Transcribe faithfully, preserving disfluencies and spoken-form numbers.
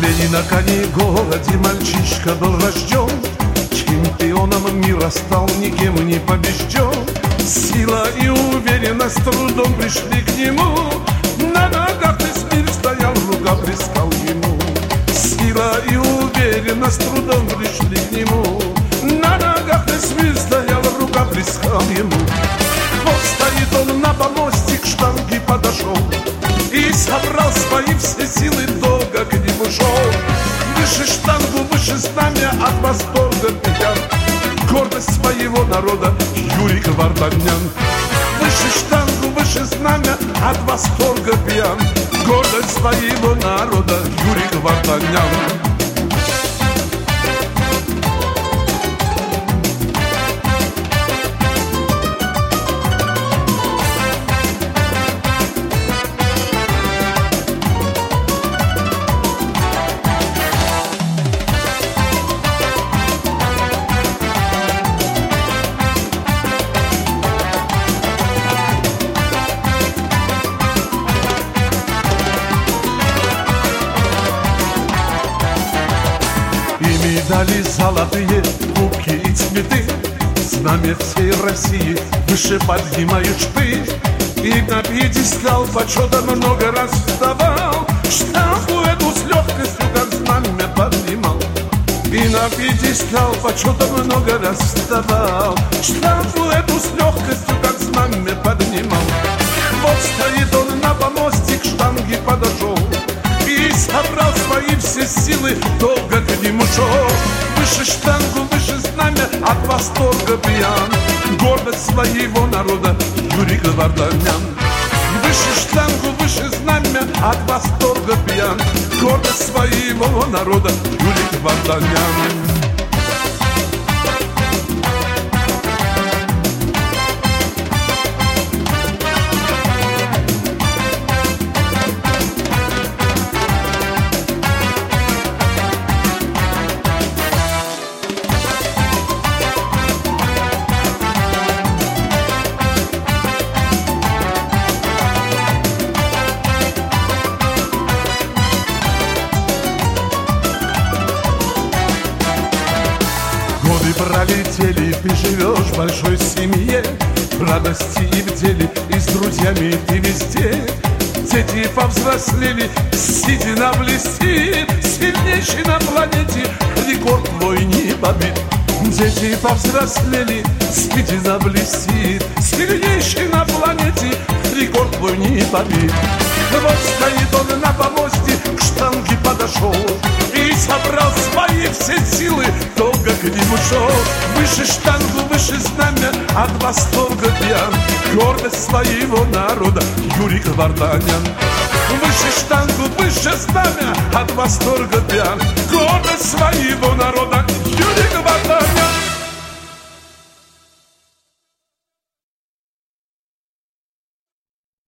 На коне городе мальчишка был рожден, чемпионом мира стал, никем не побежден. Сила и уверенность трудом пришли к нему, на ногах весь мир стоял, рука плескал ему. Сила и уверенность трудом пришли к нему, на ногах весь мир стоял, рука плескал ему. Вот стоит он на помосте, к штанге подошел и собрал свои все силы, долго к нему шел. Выше штангу, выше знамя, от восторга пьян, гордость своего народа Юрий Вартанян. Выше штангу, выше знамя, от восторга пьян, гордость своего народа Юрий Вартанян. Медали золотые, кубки и цветы, знамя всей России выше поднимают шпы. И на пьедестал почета много раз вставал, штампу эту с легкостью, как знамя, поднимал. И на пьедестал почета много раз вставал, штампу эту с легкостью, как знамя, поднимал. Вот стоит он на помосте, к штанге подошел и собрал свои все силы, долго к нему шел. Выше штангу, выше знамя, от восторга пьян, гордость своего народа Юрий Вартанян. Выше штангу, выше знамя, от восторга пьян, гордость своего народа Юрий Вартанян. Пролетели, ты живешь в большой семье, в радости и в деле, и с друзьями ты везде. Дети повзрослели, седина блестит, сильнейший на планете, рекорд твой не побит. Дети повзрослели, седина блестит, сильнейший на планете, рекорд твой не побит. Вот стоит он на помосте, к штанге подошел и собрал свои все силы, долго к нему шел. Выше штангу, выше знамя, от восторга пьян, гордость своего народа Юрий Вартанян. Выше штангу, выше знамя, от восторга пьян, гордость своего народа Юрий Вартанян.